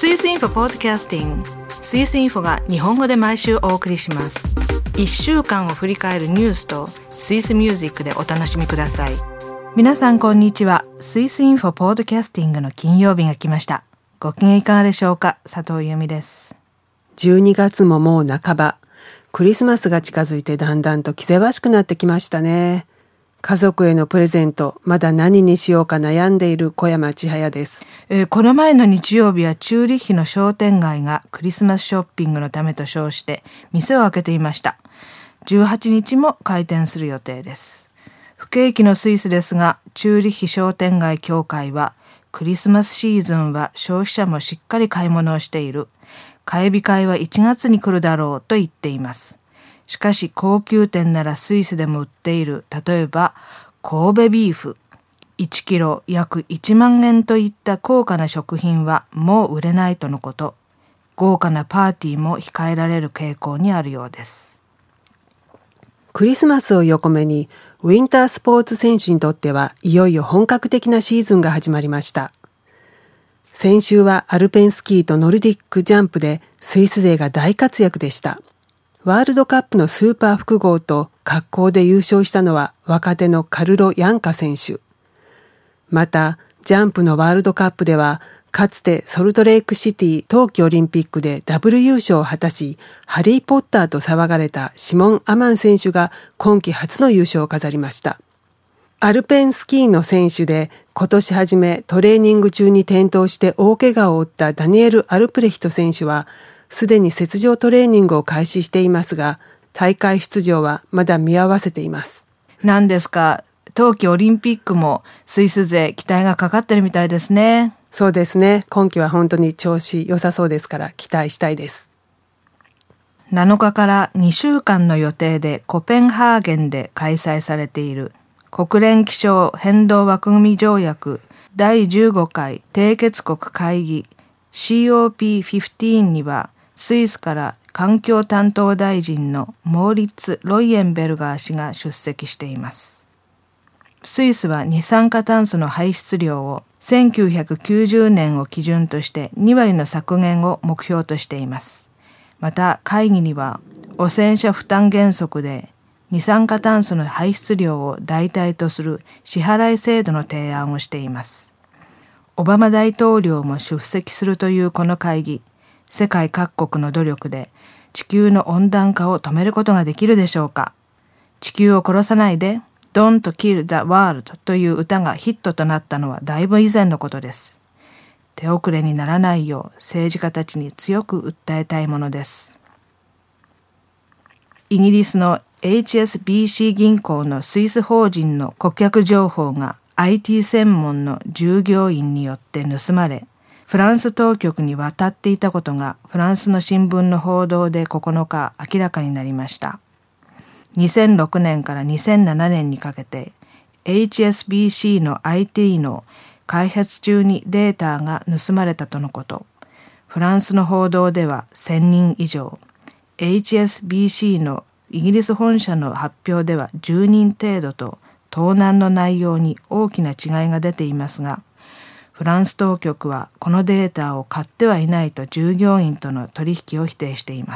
スイスインフォポッドキャスティング、スイスインフォが日本語で毎週お送りします。1週間を振り返るニュースとスイスミュージックでお楽しみください。皆さんこんにちは。スイスインフォポッドキャスティングの金曜日が来ました。ご機嫌いかがでしょうか。佐藤由美です。 12月ももう半ば、クリスマスが近づいてだんだんと気ぜわしくなってきましたね。家族へのプレゼント、まだ何にしようか悩んでいる小山千早です。 この前の日曜日はチューリッヒの商店街がクリスマスショッピングのためと称して店を開けていました。18日も開店する予定です。不景気のスイスですが、チューリッヒ商店街協会はクリスマスシーズンは消費者もしっかり買い物をしている。買い控えは1月に来るだろうと言っています。しかし高級店ならスイスでも売っている、例えば神戸ビーフ、1キロ約1万円といった高価な食品はもう売れないとのこと。豪華なパーティーも控えられる傾向にあるようです。 クリスマスを横目に、ウィンタースポーツ選手にとってはいよいよ本格的なシーズンが始まりました。先週はアルペンスキーとノルディックジャンプでスイス勢が大活躍でした。ワールドカップのスーパー複合と滑降で優勝したのは若手のカルロ・ヤンカ選手。また、ジャンプのワールドカップでは、かつてソルトレイクシティ冬季オリンピックでダブル優勝を果たし、ハリー・ポッターと騒がれたシモン・アマン選手が今季初の優勝を飾りました。アルペンスキーの選手で今年初めトレーニング中に転倒して大怪我を負ったダニエル・アルプレヒト選手は、すでに雪上トレーニングを開始していますが、大会出場はまだ見合わせています。 何ですか、冬季オリンピックもスイス勢期待がかかってるみたいですね。 そうですね。今季は本当に調子良さそうですから期待したいです。 7日から2週間の予定でコペンハーゲンで開催されている国連気象変動枠組条約第15回締結国会議 COP15 には、スイスから環境担当大臣のモーリッツ・ロイエンベルガー氏が出席しています。スイスは二酸化炭素の排出量を1990年を基準として2割の削減を目標としています。また会議には汚染者負担原則で二酸化炭素の排出量を代替とする支払い制度の提案をしています。オバマ大統領も出席するというこの会議、世界各国の努力で地球の温暖化を止めることができるでしょうか。地球を殺さないで、Don't Kill the World という歌がヒットとなったのはだいぶ以前のことです。手遅れにならないよう政治家たちに強く訴えたいものです。イギリスの HSBC 銀行のスイス法人の顧客情報が IT 専門の従業員によって盗まれ、フランス当局に渡っていたことがフランスの新聞の報道で9日明らかになりました。2006年から2007年にかけて HSBC の IT の開発中にデータが盗まれたとのこと。フランスの報道では1000人以上、HSBC のイギリス本社の発表では10人程度と盗難の内容に大きな違いが出ていますが、フランス当局はこのデータを買ってはいないと従業員との取引を否定しています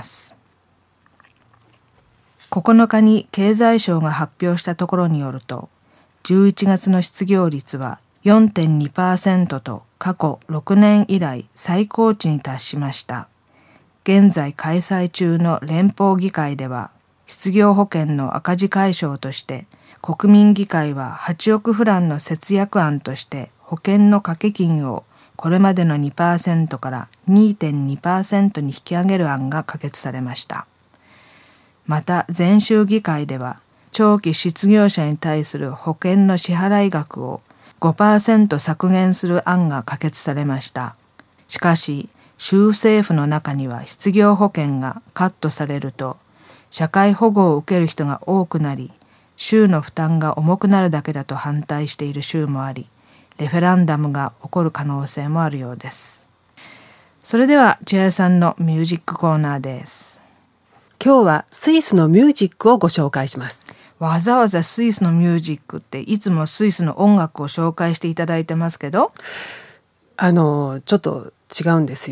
。9日に経済省が発表したところによると、11月の失業率は 4.2% と過去6年以来最高値に達しました。現在開催中の連邦議会では、失業保険の赤字解消として国民議会は8億フランの節約案として保険の掛け金をこれまでの 2% から 2.2% に引き上げる案が可決されました。また全州議会では長期失業者に対する保険の支払い額を 5% 削減する案が可決されました。しかし州政府の中には失業保険がカットされると社会保護を受ける人が多くなり、州の負担が重くなるだけだと反対している州もあり、レフェランダムが起こる可能性もあるようです。それでは千早さんのミュージックコーナーです。 今日はスイスのミュージックをご紹介します。 わざわざスイスのミュージックっていつもスイスの音楽を紹介していただいてますけど、 ちょっと違うんですよ。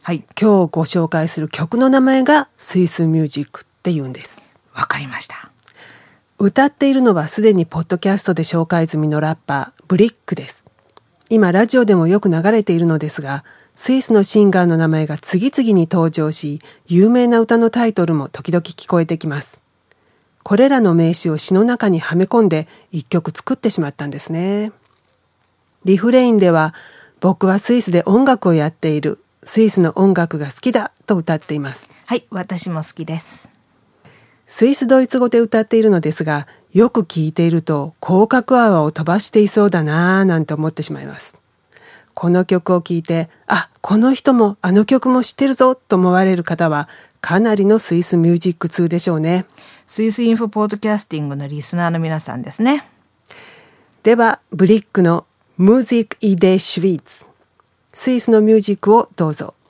はい。 今日ご紹介する曲の名前がスイスミュージックって言うんです。 わかりました。 歌っているのはすでにポッドキャストで紹介済みのラッパー、ブリックです。今ラジオでもよく流れているのですが、スイスのシンガーの名前が次々に登場し、有名な歌のタイトルも時々聞こえてきます。これらの名詞を詩の中にはめ込んで一曲作ってしまったんですね。リフレインでは、僕はスイスで音楽をやっている、スイスの音楽が好きだと歌っています。 はい、私も好きです。 スイスドイツ語で歌っているのですが、よく聞いていると口角泡を飛ばしていそうだなぁなんて思ってしまいます。この曲を聴いて、あ、この人もあの曲も知ってるぞと思われる方は、かなりのスイスミュージック通でしょうね。 スイスインフォポッドキャスティングのリスナーの皆さんですね。 では、ブリックのMusik in der Schweiz、スイスのミュージックをどうぞ。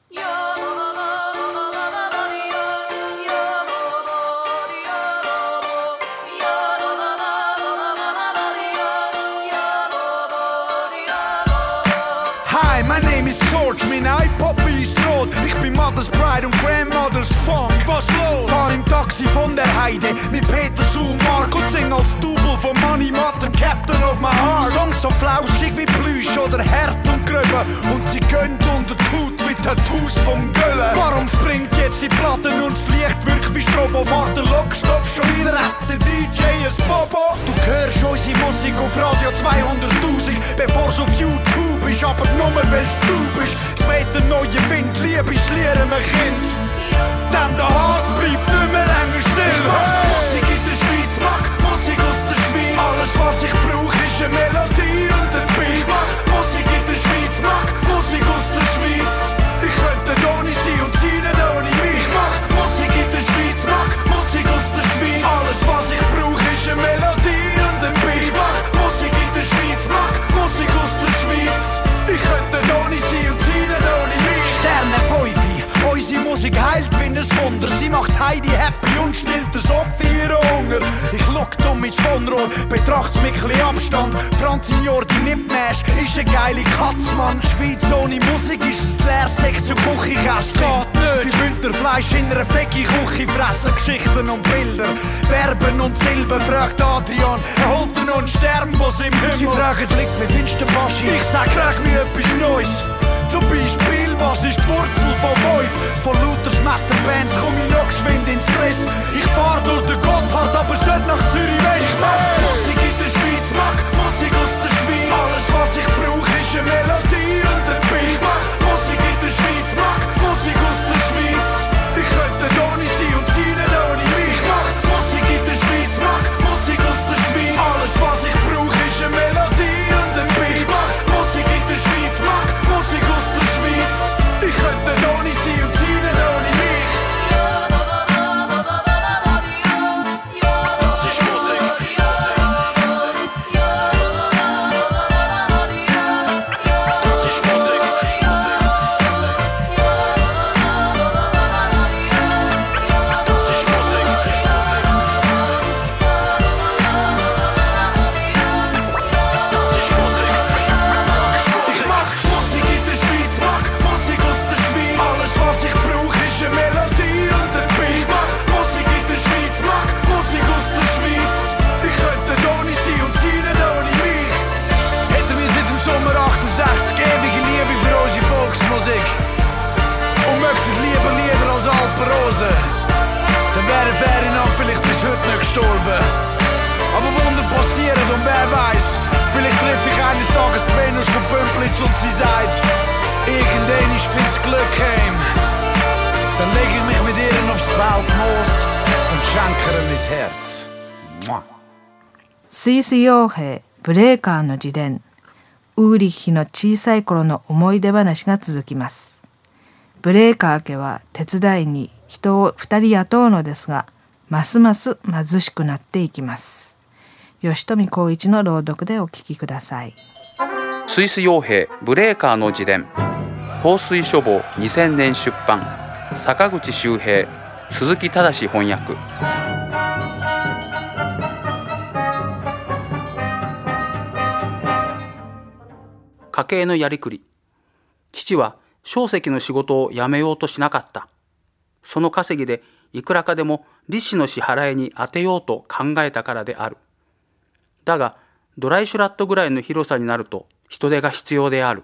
Hi, my name is George, mein iPoppy ist rot. Ich bin Mothers Bride und Grandmother's Funk. Was los? Fahr im Taxi von der Heide mit Peter, Sue und Mark und sing als Double von Money Matter, Captain of my heart. Songs so flauschig wie Plüsch oder hart und gröber. Und sie gönnt unter die Haut wie Tattoos vom Göllen. Warum springt jetzt die Platten und das Licht wirkt wie Strobo? Warte, Lockstoff schon wieder hat der DJ ein Bobo. Du hörst unsere Musik auf Radio 200.000, bevor es auf YouTube ist, aber nur weil's du bist. Es weht der neue Wind, Liebe schlieren ein Kind. Denn der Hass bleibt nicht mehr länger still. Musik in der Schweiz, mach Musik aus der Schweiz. Alles was ich brauche ist eine Melodie und ein Beat. Mach Musik in der Schweiz, mach Musik aus der Schweiz. Ich könnte ohne sie und sie nicht ohne mich. Mach Musik in der Schweiz, mach Musik aus der Schweiz. Alles was ich brauche ist eine Melodie und ein Beat. Mach Musik in der Schweiz, mach Musik aus der Schweiz. Ich könnte ohne sie und sie nicht ohne mich. Sterne 5, unsere Musik heilt wie ein Wunder. Sie macht Heidi happy und stillt der Sophie ihren Hunger. Ich schau dumm ins Wohnrohr, betracht's mit chli Abstand. Franz Signor, die mitnähst, ist eine geile Katzmann. Schweiz ohne Musik ist ein leeres Sektion Küchenkästchen. Geht nicht. Die Winterfleisch in einer fecki Küche fressen Geschichten und Bilder. Verben und Silben, fragt Adrian, holt er noch einen Stern von seinem Himmel? Sie fragen, Lick, wie findest du den Baschi? Ich sag, frag mich etwas Neues. Zum Beispiel, was ist die Wurzel von Wolf? Von lauter Schmetterbands komm ich noch geschwind ins Stress. Ich fahr durch den Gotthard, aber sollte nach Zürich West. Mach Musik in der Schweiz, mach Musik aus der Schweiz. Alles was ich brauche ist eine Melodie und ein Beat. Mach Musik in der Schweiz, mach Musik aus der Schweiz. Ich könnte ohne sie und sie nicht ohne mich. Mach Musik in der Schweiz, mach Musik aus der Schweiz. Alles was ich brauche ist eine Melodie und ein Beat. Mach Musik in der Schweiz, mach Musik aus der Schweiz. Ich könnte ohne sie und sie nicht ohne mich. Das ist Musik. Das ist Musik. Das ist Musik. Das ist Musik. Ich mach Musik in der Schweiz, mach Musik aus der Schweiz. Alles was ich brauche ist eine Melodie und ein Beat. Mach Musik in der Schweiz, mach Musik aus der Schweiz. Ich könnte ohne sie und sie nicht ohne mich. Hätten wir seit dem Sommer 68 ewige Liebe für unsere Volksmusik und möchten lieber Lieder als Alpenrose, dann wäre Ferdinand vielleicht bis heute nicht gestorben. Aber Wunder passieren und wer weiß, vielleicht treffe ich eines Tages die Venus von Pümplitz und sie sagt, irgendwann ist find's Glück heim. Dann leg ich mich mit ihr aufs Beltmoos und schenke ihr mein Herz. Mua. スイス傭兵ブレーカーの自伝、ウーリッヒの小さい頃の思い出話が続きます。ブレーカー家は手伝いに人を2人雇うのですが、ますます貧しくなっていきます。吉富光一の朗読でお聞きください。 スイス傭兵ブレーカーの自伝、放水書房2000年出版、坂口周平、鈴木正翻訳。家計のやりくり。父は硝石の仕事を辞めようとしなかった。その稼ぎでいくらかでも利子の支払いに充てようと考えたからである。だが、ドライシュラットぐらいの広さになると人手が必要である。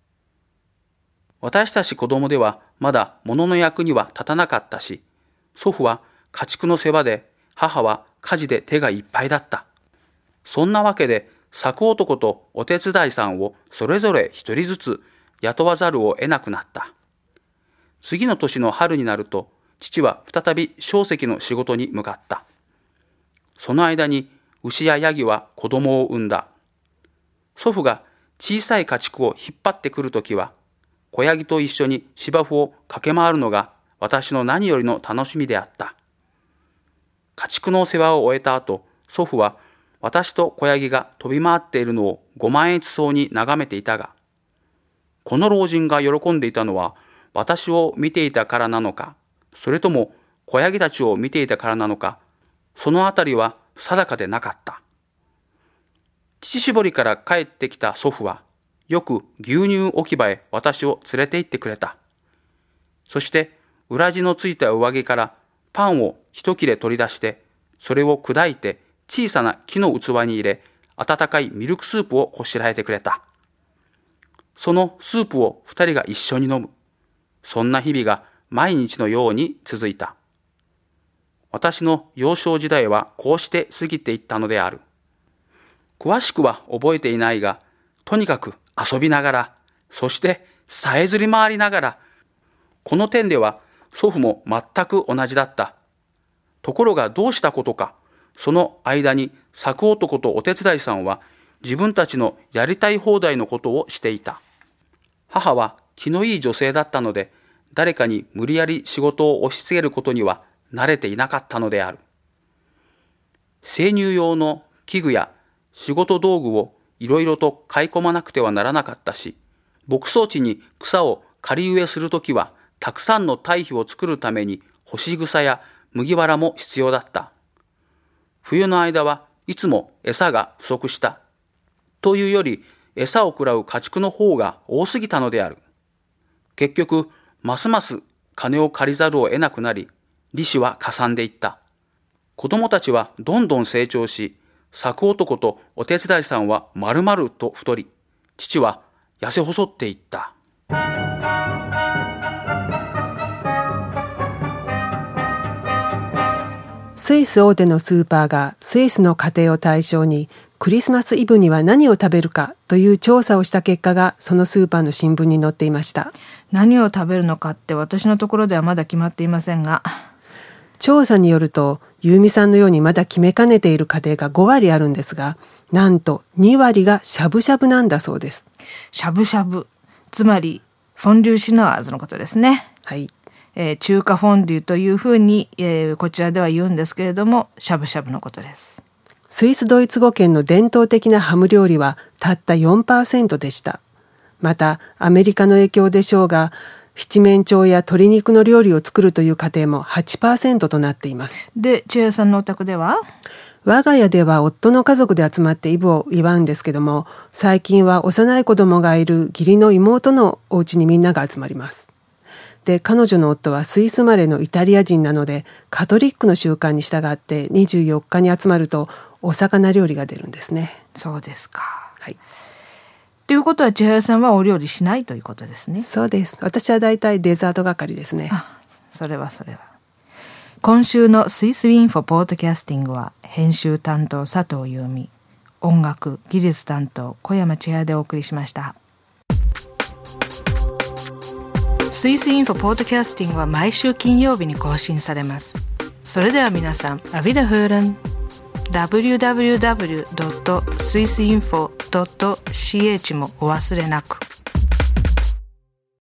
私たち子供ではまだ物の役には立たなかったし、祖父は家畜の世話で、母は家事で手がいっぱいだった。そんなわけで、作男とお手伝いさんをそれぞれ一人ずつ雇わざるを得なくなった。次の年の春になると、父は再び硝石の仕事に向かった。その間に牛やヤギは子供を産んだ。祖父が小さい家畜を引っ張ってくるときは、子ヤギと一緒に芝生を駆け回るのが私の何よりの楽しみであった。家畜の世話を終えた後、祖父は私と子ヤギが飛び回っているのをご満悦そうに眺めていたが、この老人が喜んでいたのは私を見ていたからなのか、それとも子ヤギたちを見ていたからなのか、そのあたりは定かでなかった。乳搾りから帰ってきた祖父は、よく牛乳置き場へ私を連れて行ってくれた。そして裏地のついた上着からパンを一切れ取り出して、それを砕いて小さな木の器に入れ、温かいミルクスープをこしらえてくれた。そのスープを二人が一緒に飲む。そんな日々が毎日のように続いた。私の幼少時代はこうして過ぎていったのである。詳しくは覚えていないが、とにかく遊びながら、そしてさえずり回りながら、この点では祖父も全く同じだった。ところがどうしたことか、その間に作男とお手伝いさんは自分たちのやりたい放題のことをしていた。母は気のいい女性だったので、誰かに無理やり仕事を押し付けることには慣れていなかったのである。生乳用の器具や仕事道具をいろいろと買い込まなくてはならなかったし、牧草地に草を刈り植えするときは、たくさんの堆肥を作るために干し草や麦わらも必要だった。冬の間はいつも餌が不足した。というより、餌を食らう家畜の方が多すぎたのである。結局、ますます金を借りざるを得なくなり、利子はかさんでいった。子供たちはどんどん成長し、作男とお手伝いさんは丸々と太り、父は痩せ細っていった。 スイス大手のスーパーがスイスの家庭を対象にクリスマスイブには何を食べるかという調査をした結果がそのスーパーの新聞に載っていました。 何を食べるのかって私のところではまだ決まっていませんが、 調査によるとユーミさんのようにまだ決めかねている家庭が5割あるんですが、なんと2割がしゃぶしゃぶなんだそうです。 しゃぶしゃぶ、つまりフォンデュシノワーズのことですね。 はい。 中華フォンデュというふうに、こちらでは言うんですけれども、しゃぶしゃぶのことです。 スイスドイツ語圏の伝統的なハム料理はたった 4% でした。またアメリカの影響でしょうが、七面鳥や鶏肉の料理を作るという家庭も 8% となっています。 で、千恵さんのお宅では？ 我が家では夫の家族で集まってイブを祝うんですけども、最近は幼い子供がいる義理の妹のお家にみんなが集まります。で、彼女の夫はスイス生まれのイタリア人なので、カトリックの習慣に従って24日に集まるとお魚料理が出るんですね。 そうですか。 はい。 ということは千早さんはお料理しないということですね。 そうです。私はだいたいデザート係ですね。 それは。今週のスイスインフォポッドキャスティングは編集担当佐藤優美、音楽技術担当小山千早でお送りしました。スイスインフォポッドキャスティングは毎週金曜日に更新されます。それでは皆さん、アビダフーレン。www.swissinfo.ch もお忘れなく。